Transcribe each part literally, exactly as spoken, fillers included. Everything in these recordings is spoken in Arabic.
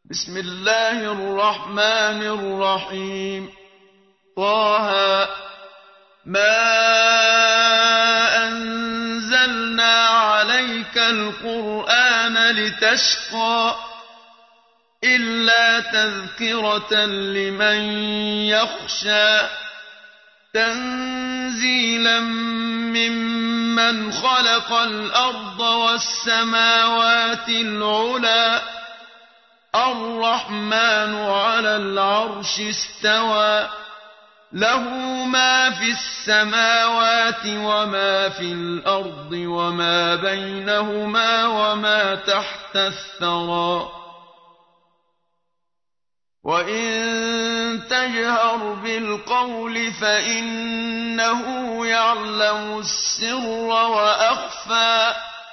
بسم الله الرحمن الرحيم. طه ما أنزلنا عليك القرآن لتشقى إلا تذكرة لمن يخشى تنزيلا ممن خلق الأرض والسماوات العلى الرحمن على العرش استوى له ما في السماوات وما في الأرض وما بينهما وما تحت الثرى وإن تجهر بالقول فإنه يعلم السر وأخفى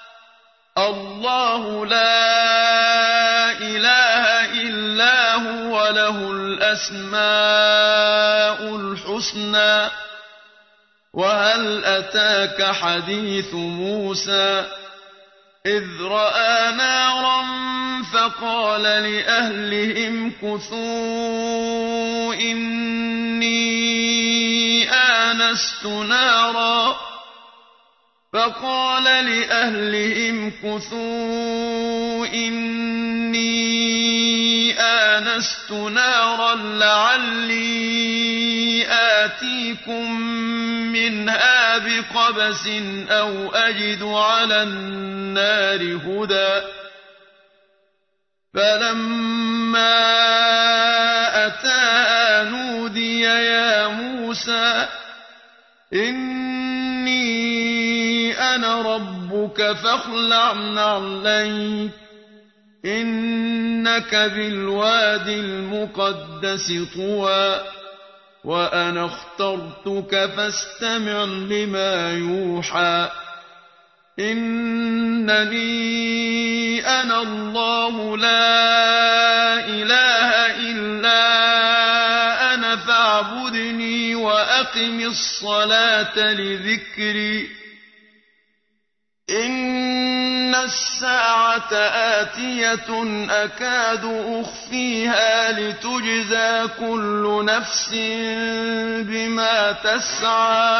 الله لا إله إلا هو له الأسماء الحسنى. وهل أتاك حديث موسى إذ رأى نارا فقال لأهلهم كثوا إني آنست نارا فقال لأهلهم كثوا إني آنست نارا لعلي آتيكم منها بقبس أو أجد على النار هدى فلما أتاها نودي يا موسى إني أنا ربك فاخلع نعليك إنك بالوادي المقدس طوى وأنا اخترتك فاستمع لما يوحى إنني أنا الله لا إله إلا أنا فاعبدني وأقم الصلاة لذكري إن الساعة آتية أكاد أخفيها لتجزى كل نفس بما تسعى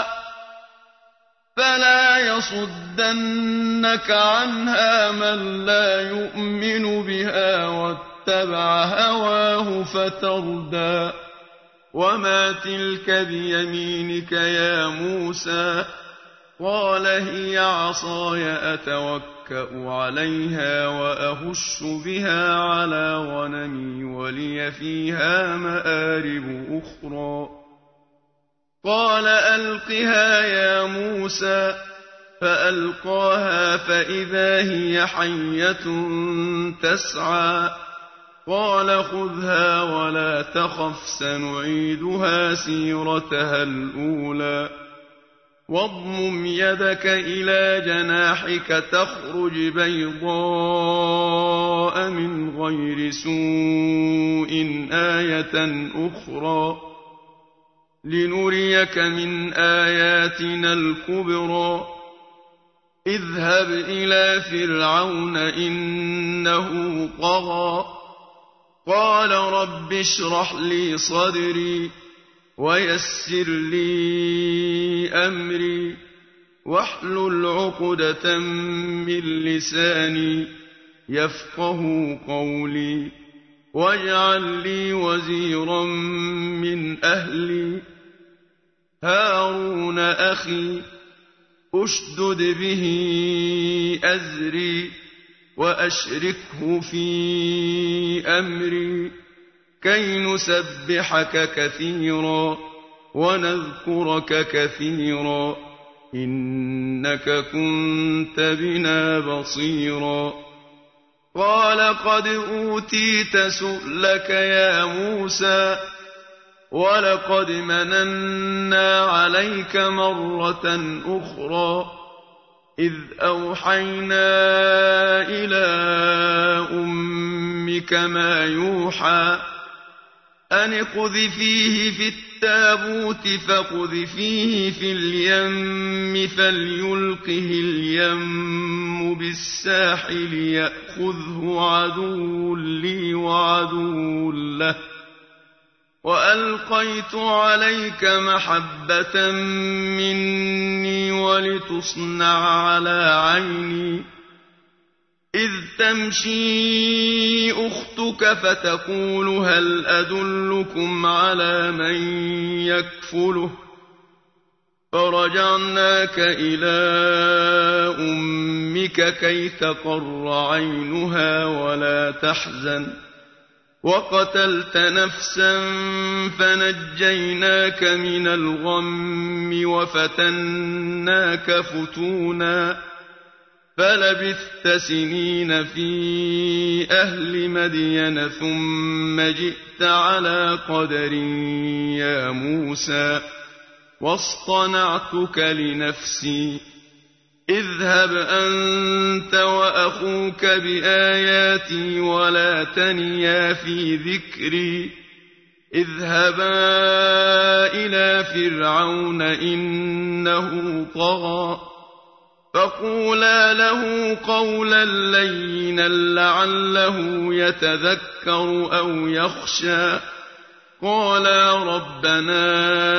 فلا يصدنك عنها من لا يؤمن بها واتبع هواه فتردى وما تلك بيمينك يا موسى قال هي عصاي أتوكأ عليها وأهش بها على غنمي ولي فيها مآرب أخرى قال ألقها يا موسى فألقاها فإذا هي حية تسعى قال خذها ولا تخف سنعيدها سيرتها الأولى واضمم يدك إلى جناحك تخرج بيضاء من غير سوء آية أخرى لنريك من آياتنا الكبرى اذهب إلى فرعون إنه طغى قال رب اشرح لي صدري ويسر لي أمري واحلل عقدة من لساني يفقه قولي واجعل لي وزيرا من أهلي هارون أخي أشدد به أزري وأشركه في أمري كي نسبحك كثيرا ونذكرك كثيرا إنك كنت بنا بصيرا قال قد أوتيت سؤلك يا موسى ولقد مننا عليك مرة أخرى إذ أوحينا إلى أمك ما يوحى أن اقذفيه في التابوت فاقذفيه في اليم فليلقه اليم بالساحل يأخذه عدو لي وعدو له وألقيت عليك محبة مني ولتصنع على عيني إذ تمشي أختك فتقول هل أدلكم على من يكفله فرجعناك إلى أمك كي تقر عينها ولا تحزن وقتلت نفسا فنجيناك من الغم وفتناك فتونا فلبثت سنين في أهل مدين ثم جئت على قدر يا موسى واصطنعتك لنفسي اذهب أنت وأخوك بآياتي ولا تنيا في ذكري اذهبا إلى فرعون إنه طغى فقولا له قولا لينا لعله يتذكر أو يخشى قالا ربنا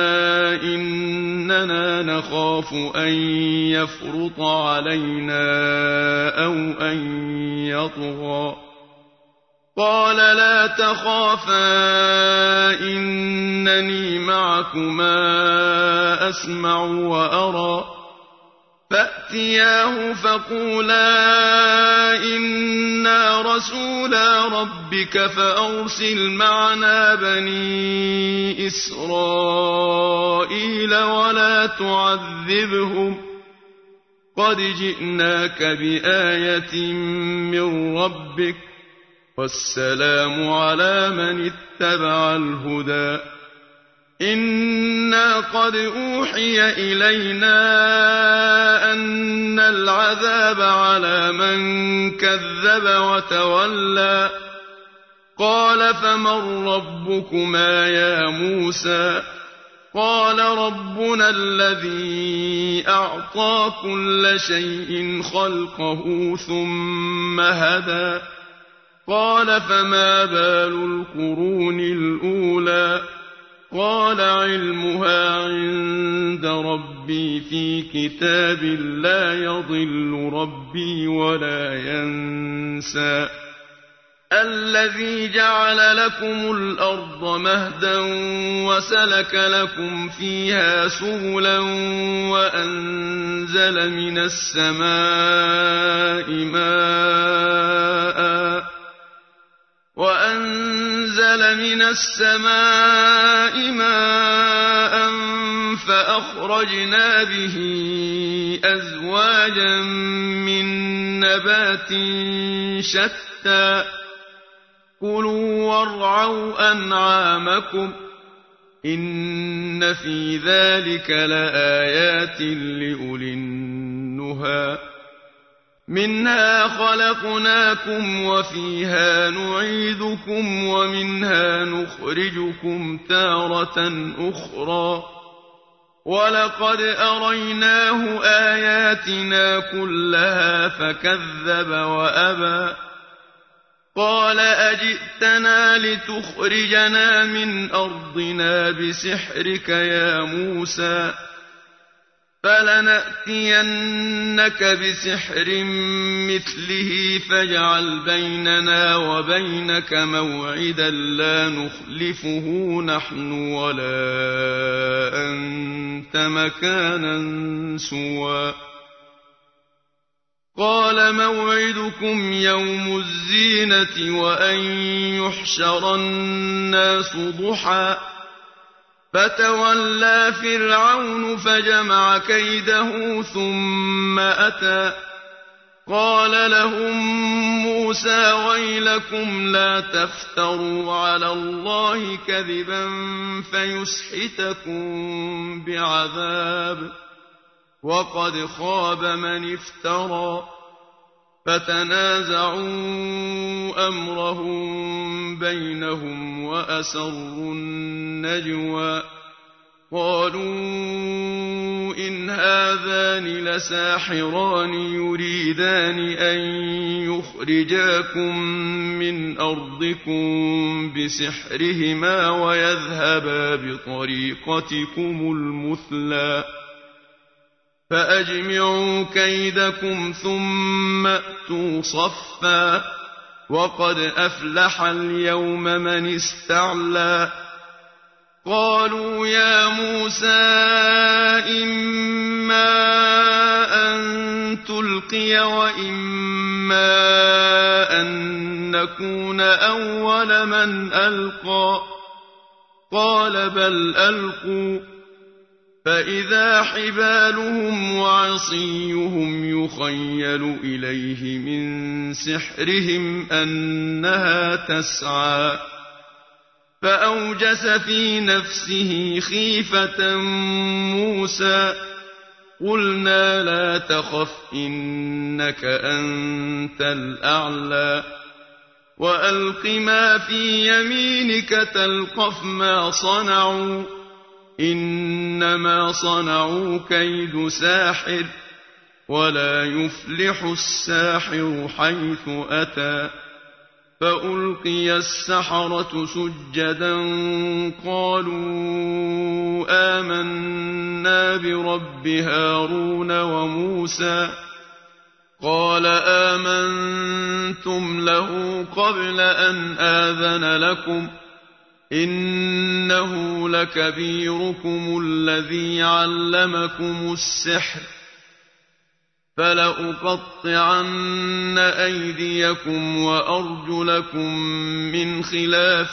إننا نخاف أن يفرط علينا أو أن يطغى قال لا تخافا إنني معكما أسمع وأرى فأتياه فقولا إنا رسولا ربك فأرسل معنا بني إسرائيل ولا تعذبهم قد جئناك بآية من ربك والسلام على من اتبع الهدى إنا قد أوحي إلينا أن العذاب على من كذب وتولى قال فمن ربكما يا موسى قال ربنا الذي أعطى كل شيء خلقه ثم هدى قال فما بال القرون الأولى قال علمها عند ربي في كتاب لا يضل ربي ولا ينسى الذي جعل لكم الأرض مهدا وسلك لكم فيها سبلا وأنزل من السماء ماء وأنزل من السماء ماء فأخرجنا به أزواجا من نبات شتى كلوا وارعوا أنعامكم إن في ذلك لآيات لأولي النهى منها خلقناكم وفيها نعيدكم ومنها نخرجكم تارة أخرى ولقد أريناه آياتنا كلها فكذب وأبى قال أجئتنا لتخرجنا من أرضنا بسحرك يا موسى فلنأتينك بسحر مثله فاجعل بيننا وبينك موعدا لا نخلفه نحن ولا أنت مكانا سوى قال موعدكم يوم الزينة وأن يحشر الناس ضحى فتولى فرعون فجمع كيده ثم أتى قال لهم موسى ويلكم لا تفتروا على الله كذبا فيسحتكم بعذاب وقد خاب من افترى فتنازعوا أمرهم بينهم وأسروا النجوى قالوا إن هذان لساحران يريدان أن يخرجاكم من أرضكم بسحرهما ويذهبا بطريقتكم المثلى فأجمعوا كيدكم ثم أتوا صفا وقد أفلح اليوم من استعلى قالوا يا موسى إما أن تلقي وإما أن نكون أول من ألقى قال بل ألقوا فإذا حبالهم وعصيهم يخيل إليه من سحرهم أنها تسعى فأوجس في نفسه خيفة موسى قلنا لا تخف إنك أنت الأعلى وألق ما في يمينك تلقف ما صنعوا إنما صنعوا كيد ساحر ولا يفلح الساحر حيث أتى فألقي السحرة سجدا قالوا آمنا برب هارون وموسى قال آمنتم له قبل أن آذن لكم إنه لكبيركم الذي علمكم السحر فلأقطعن أيديكم وأرجلكم من خلاف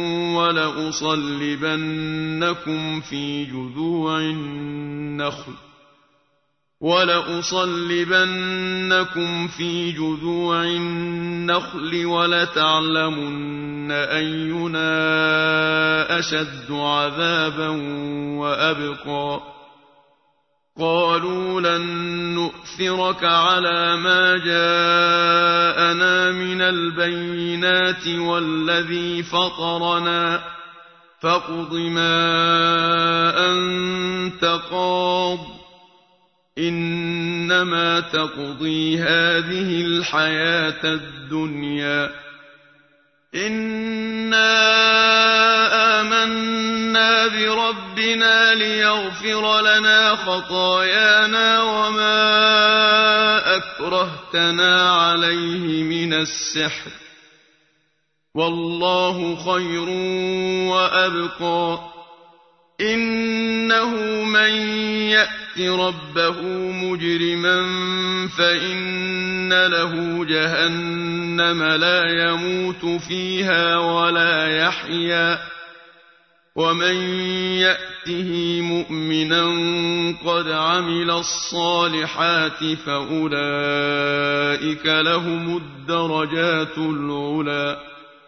ولأصلبنكم في جذوع النخل ولأصلبنكم في جذوع النخل ولتعلمن أينا أشد عذابا وأبقى قالوا لن نؤثرك على ما جاءنا من البينات والذي فطرنا فاقض ما أنت قاض إنما تقضي هذه الحياة الدنيا إنا آمنا بربنا ليغفر لنا خطايانا وما أكرهتنا عليه من السحر والله خير وأبقى إنه من يأت ربه مجرما فإن له جهنم لا يموت فيها ولا يحيا ومن يأته مؤمنا قد عمل الصالحات فأولئك لهم الدرجات العلى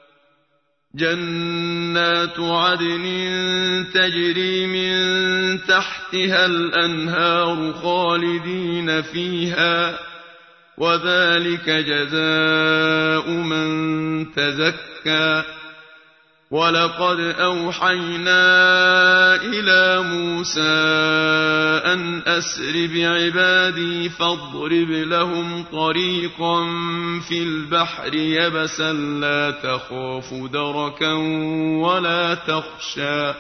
جنات عدن تجري من تحتها الأنهار خالدين فيها وذلك جزاء من تزكى ولقد أوحينا إلى موسى أن أسر بعبادي فاضرب لهم طريقا في البحر يبسا لا تخاف دركا ولا تخشى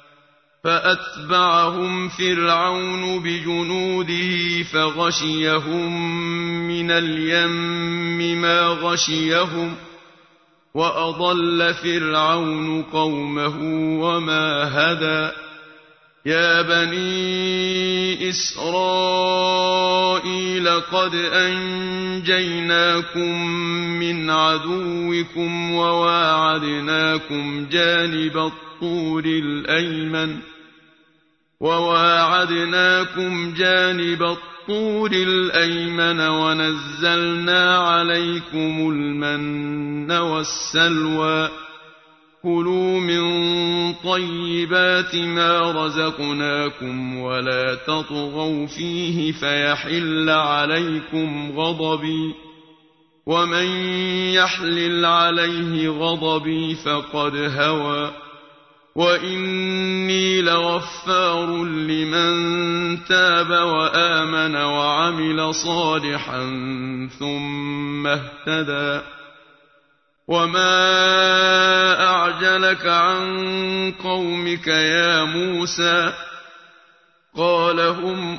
فأتبعهم فرعون بجنوده فغشيهم من اليم ما غشيهم وأضل فرعون قومه وما هدى يا بني إسرائيل قد أنجيناكم من عدوكم وواعدناكم جانب الطور الأيمن وواعدناكم جانب الطور الأيمن ونزلنا عليكم المن والسلوى كلوا من طيبات ما رزقناكم ولا تطغوا فيه فيحل عليكم غضبي ومن يحلل عليه غضبي فقد هوى وإني لغفار لمن تاب وآمن وعمل صالحا ثم اهتدى وما أعجلك عن قومك يا موسى قال هم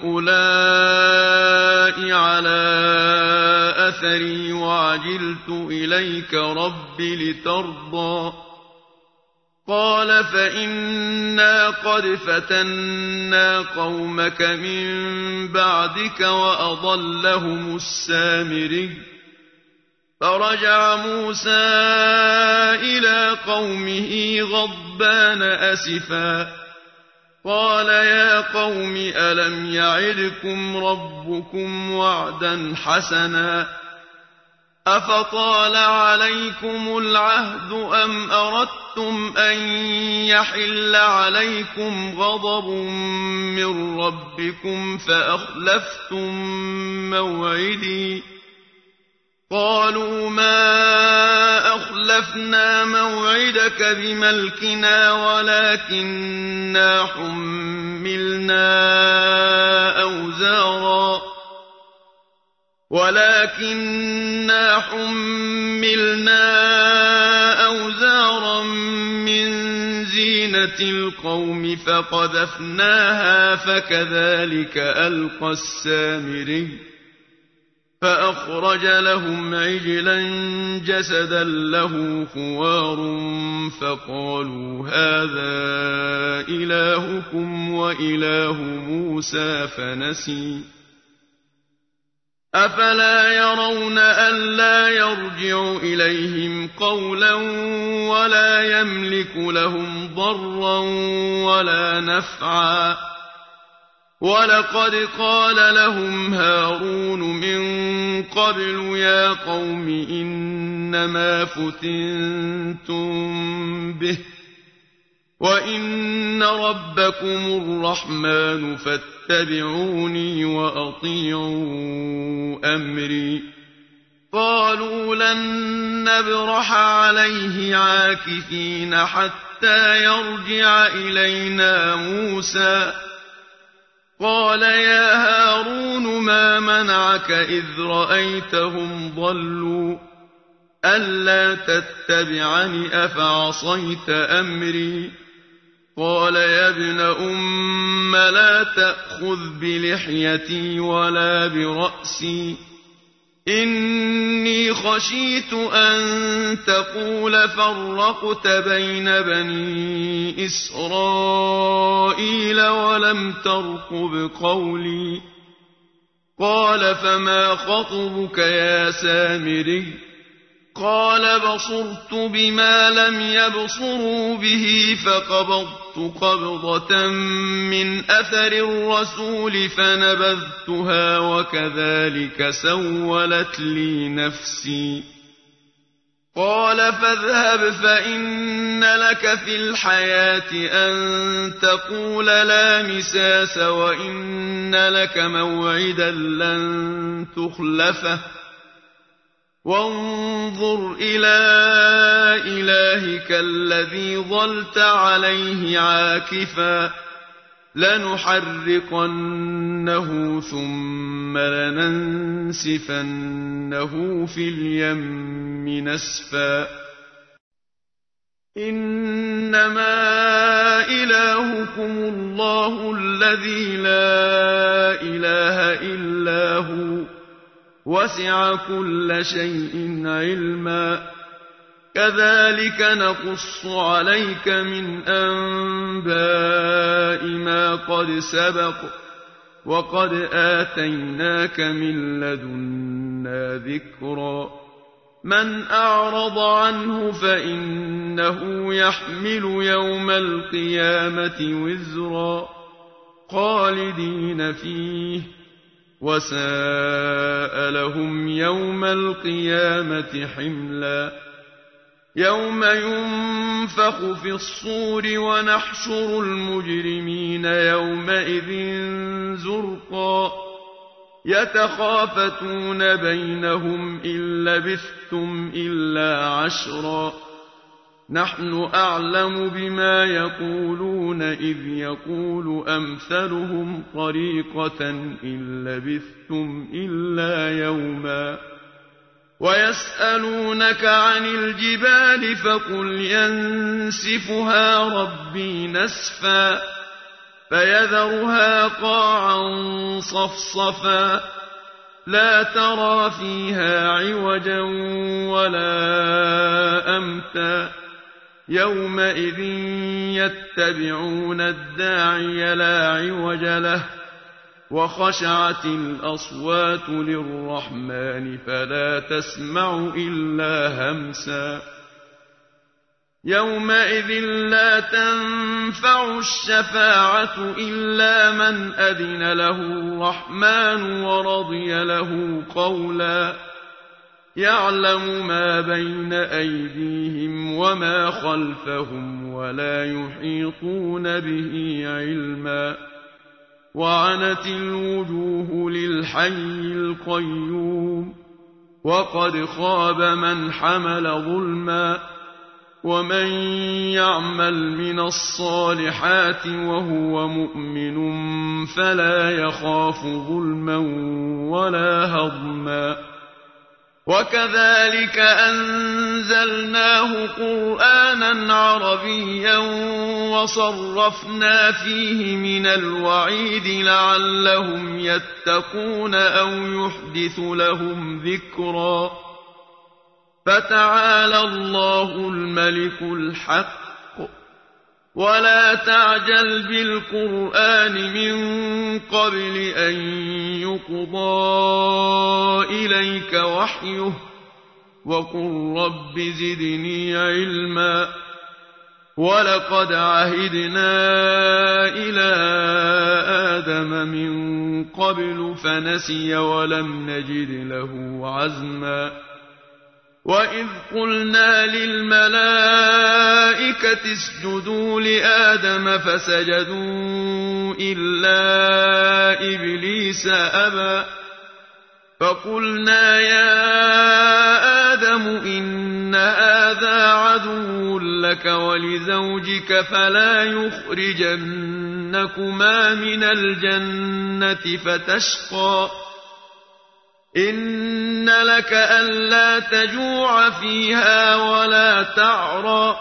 أولئك على أثري وعجلت إليك رب لترضى قال فإنا قد فتنا قومك من بعدك وأضلهم السامري فرجع موسى إلى قومه غضبان أسفا قال يا قوم ألم يعدكم ربكم وعدا حسنا أفطال عليكم العهد أم أردتم أن يحل عليكم غضب من ربكم فأخلفتم موعدي قالوا ما أخلفنا موعدك بملكنا ولكننا حملنا أوزارا ولكننا حملنا أوزارا من زينة القوم فقذفناها فكذلك ألقى السامري فأخرج لهم عجلا جسدا له خوار فقالوا هذا إلهكم وإله موسى فنسي أفلا يرون ألا يرجع إليهم قولا ولا يملك لهم ضرا ولا نفعا ولقد قال لهم هارون من قبل يا قوم إنما فتنتم به وإن ربكم الرحمن فاتبعوني وأطيعوا أمري قالوا لن نبرح عليه عاكفين حتى يرجع إلينا موسى قال يا هارون ما منعك إذ رأيتهم ضلوا ألا تتبعني أفعصيت أمري قال يا ابن أم لا تأخذ بلحيتي ولا برأسي إني خشيت أن تقول فرقت بين بني إسرائيل ولم ترقب قولي قال فما خطبك يا سامري قال بصرت بما لم يبصروا به فقبضت قبضة من أثر الرسول فنبذتها وكذلك سولت لي نفسي قال فاذهب فإن لك في الحياة أن تقول لا مساس وإن لك موعدا لن تخلفه وانظر إلى إلهك الذي ظلت عليه عاكفا لنحرقنه ثم لننسفنه في اليم نسفا إنما إلهكم الله الذي لا إله إلا هو وسع كل شيء علما كذلك نقص عليك من أنباء ما قد سبق وقد آتيناك من لدنا ذكرا من أعرض عنه فإنه يحمل يوم القيامة وزرا خالدين فيه وساء لهم يوم القيامة حملا يوم ينفخ في الصور ونحشر المجرمين يومئذ زرقا يتخافتون بينهم إن لبثتم إلا عشرا نحن أعلم بما يقولون إذ يقول أمثلهم طريقة إن لبثتم إلا يوما ويسألونك عن الجبال فقل ينسفها ربي نسفا فيذرها قاعا صفصفا لا ترى فيها عوجا ولا أمتا يومئذ يتبعون الداعي لا عوج له وخشعت الأصوات للرحمن فلا تسمع إلا همسا يومئذ لا تنفع الشفاعة إلا من أذن له الرحمن ورضي له قولا يعلم ما بين أيديهم وما خلفهم ولا يحيطون به علما وعنت الوجوه للحي القيوم وقد خاب من حمل ظلما ومن يعمل من الصالحات وهو مؤمن فلا يخاف ظلما ولا هضما وكذلك أنزلناه قرآنا عربيا وصرفنا فيه من الوعيد لعلهم يتقون أو يحدث لهم ذكرا فتعالى الله الملك الحق ولا تعجل بالقرآن من قبل أن يقضى إليك وحيه وقل رب زدني علما ولقد عهدنا إلى آدم من قبل فنسي ولم نجد له عزما وإذ قلنا للملائكة اسجدوا لآدم فسجدوا إلا إبليس أبى فقلنا يا آدم إن هذا عدو لك ولزوجك فلا يخرجنكما من الجنة فتشقى إن لك ألا تجوع فيها ولا تعرى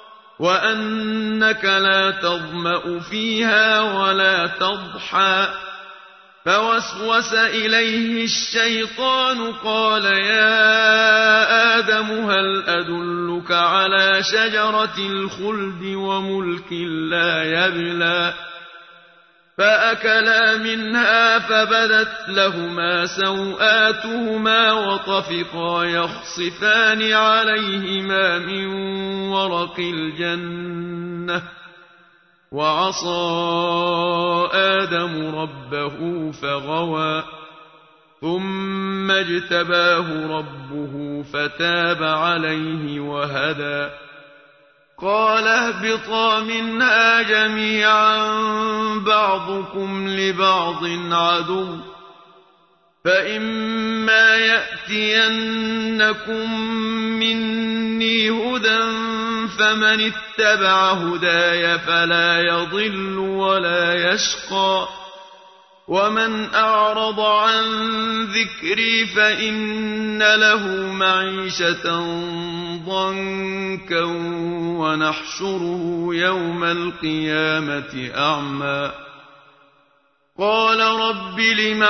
وأنك لا تظمأ فيها ولا تضحى فوسوس إليه الشيطان قال يا آدم هل أدلك على شجرة الخلد وملك لا يبلى فأكلا منها فبدت لهما سوآتهما وطفقا يخصفان عليهما من ورق الجنة وعصى آدم ربه فغوى ثم اجتباه ربه فتاب عليه وهدى قال اهبطا منها جميعا بعضكم لبعض عدو فإما يأتينكم مني هدى فمن اتبع هداي فلا يضل ولا يشقى ومن أعرض عن ذكري فإن له معيشة ضنكا ونحشره يوم القيامة أعمى قال رب لم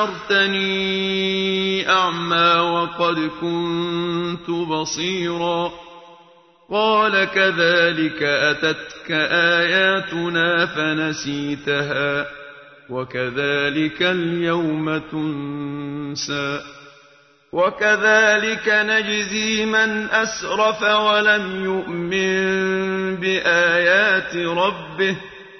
حشرتني أعمى وقد كنت بصيرا قال كذلك أتتك آياتنا فنسيتها وكذلك اليوم تنسى وكذلك نجزي من أسرف ولم يؤمن بآيات ربه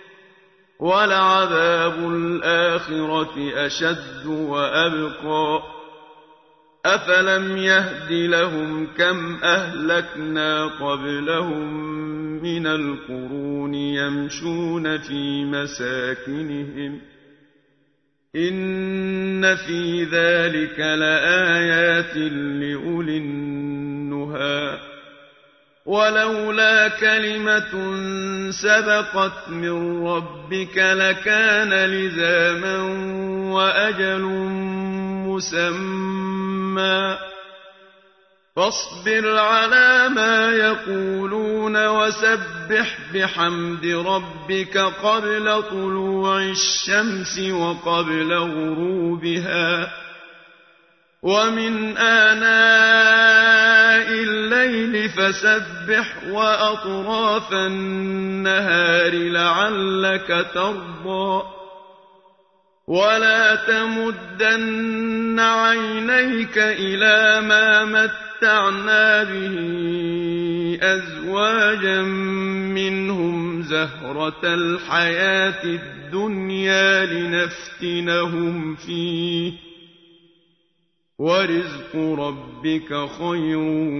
ولعذاب الآخرة أشد وأبقى أفلم يهد لهم كم أهلكنا قبلهم من القرون يمشون في مساكنهم إن في ذلك لآيات لأولي النهى ولولا كلمة سبقت من ربك لكان لزاما وأجل مسمى فاصبر على ما يقولون وسبح بحمد ربك قبل طلوع الشمس وقبل غروبها ومن آناء الليل فسبح وأطراف النهار لعلك ترضى ولا تمدن عينيك إلى ما متعنا به أزواجا منهم زهرة الحياة الدنيا لنفتنهم فيه ورزق ربك خير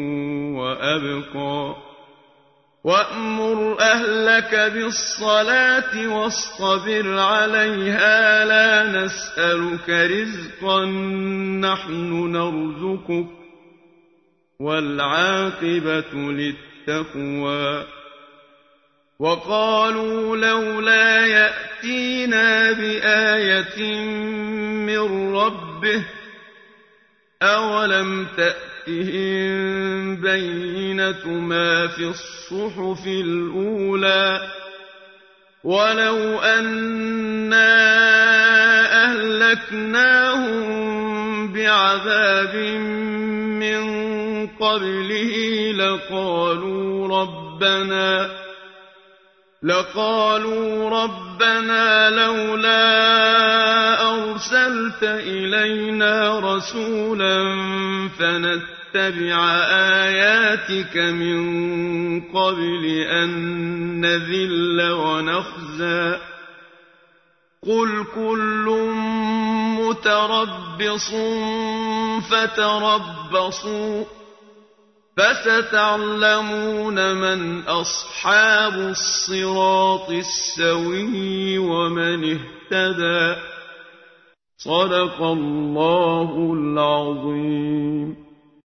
وأبقى وأمر أهلك بالصلاة واصطبر عليها لا نسألك رزقا نحن نرزقك والعاقبة للتقوى وقالوا لولا يأتينا بآية من ربه أولم تأتهم بينة ما في الصحف الأولى ولو أنا أهلكناهم بعذاب من قبله لقالوا ربنا لقالوا ربنا لولا أرسلت إلينا رسولا فنتبع آياتك من قبل أن نذل ونخزى قل كل متربص فتربصوا فستعلمون من أصحاب الصراط السوي ومن اهتدى صدق الله العظيم.